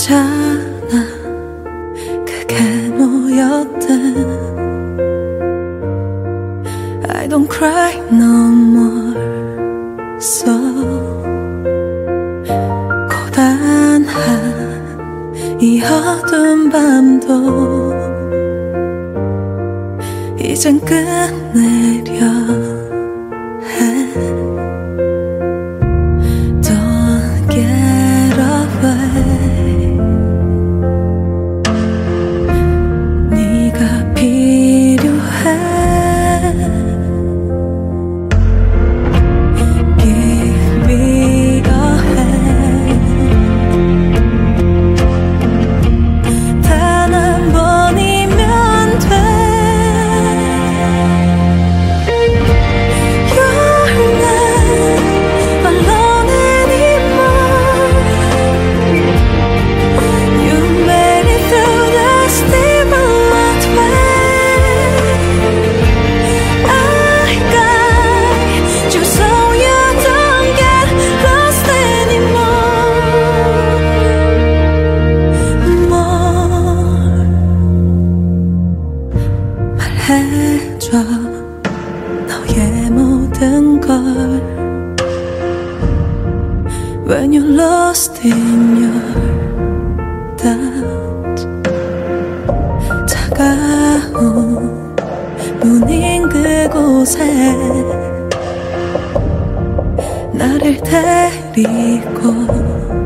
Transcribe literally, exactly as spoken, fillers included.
괜찮아 그게 뭐였든 I don't cry no more so 고단한 이 어두운 밤도 이젠 끝내려 해 Don't get away 네가 필요해 Give me a hand 단 한 번이면 돼 해줘 너의 모든 걸 When you're lost in your doubt 차가운 문인 그곳에 나를 데리고